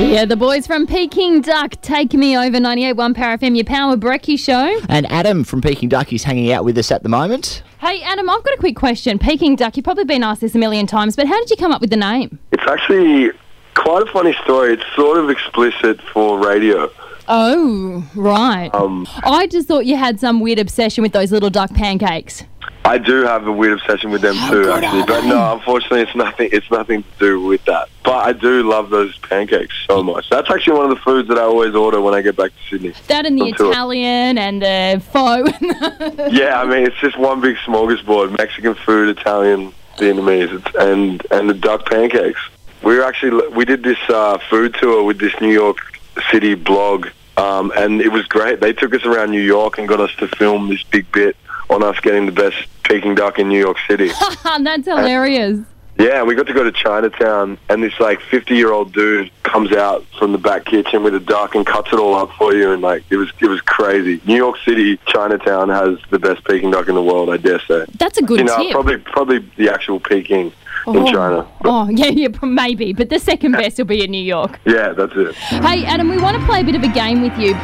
Yeah, the boys from Peking Duck take me over 98.1 Power FM, your Power Brekkie show. And Adam from Peking Duck is hanging out with us at the moment. Hey, Adam, I've got a quick question. Peking Duck, you've probably been asked this a million times, but how did you come up with the name? It's actually quite a funny story. It's sort of explicit for radio. Oh, right. I just thought you had some weird obsession with those little duck pancakes. I do have a weird obsession with them too, actually. But no, unfortunately, it's nothing to do with that. But I do love those pancakes so much. That's actually one of the foods that I always order when I get back to Sydney. That and the Italian and the pho. Yeah, I mean, it's just one big smorgasbord. Mexican food, Italian, Vietnamese, and the duck pancakes. We did this food tour with this New York City blog, and it was great. They took us around New York and got us to film this big bit on us getting the best Peking duck in New York City. That's hilarious. Yeah, we got to go to Chinatown, and this 50-year-old dude comes out from the back kitchen with a duck and cuts it all up for you, and it was crazy. New York City, Chinatown has the best Peking duck in the world, I dare say. That's a good tip. Probably the actual Peking in China. Yeah, maybe, but the second best will be in New York. Yeah, that's it. Hey, Adam, we want to play a bit of a game with you.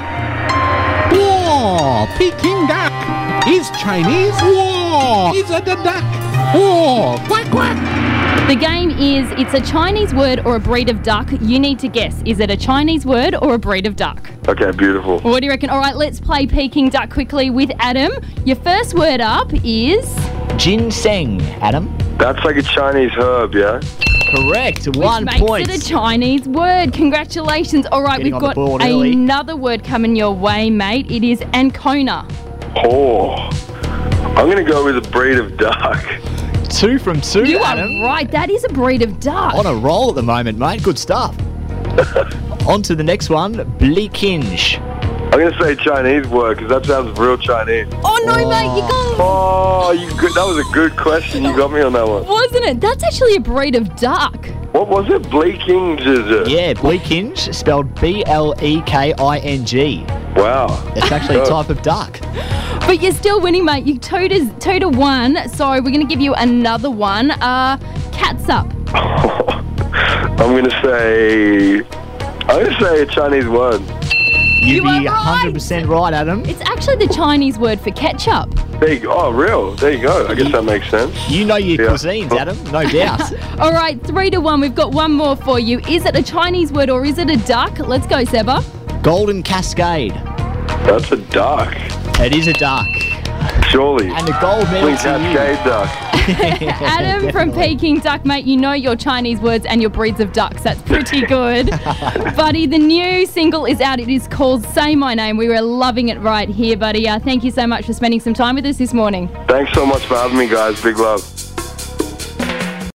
Whoa, Peking duck is Chinese. Whoa, is it a duck? Whoa, quack, quack. The game is, it's a Chinese word or a breed of duck. You need to guess. Is it a Chinese word or a breed of duck? Okay, beautiful. What do you reckon? All right, let's play Peking duck quickly with Adam. Your first word up is... Ginseng, Adam. That's like a Chinese herb, yeah? Correct. Which 1 point. makes it a Chinese word. Congratulations. All right, Getting we've on the got board early. another word coming your way, mate. It is Ancona. Oh, I'm going to go with a breed of duck. 2 from 2, You Adam. are right. That is a breed of duck. On a roll at the moment, mate. Good stuff. On to the next one. Blekinge. I'm going to say Chinese word because that sounds real Chinese. Oh, no, mate. You got... Oh, that was a good question. You got me on that one. Wasn't it? That's actually a breed of duck. What was it? Blekinge, is it? Yeah, Blekinge, spelled Bleking. Wow. It's actually a type of duck. But you're still winning, mate. You 2-1. So we're going to give you another one. Catsup. I'm going to say a Chinese word. You'd You be are right. 100% right, Adam. It's actually the Chinese word for ketchup. There you go. Oh, real? There you go. I guess that makes sense. You know your Yeah. cuisines, Adam, no doubt. All right, 3-1. We've got one more for you. Is it a Chinese word or is it a duck? Let's go, Seba. Golden Cascade. That's a duck. It is a duck. Surely. And the gold medal Blink to you. Cascade duck. Adam from Peking Duck, mate, you know your Chinese words and your breeds of ducks. That's pretty good. Buddy, the new single is out. It is called Say My Name. We were loving it right here, buddy. Thank you so much for spending some time with us this morning. Thanks so much for having me, guys. Big love.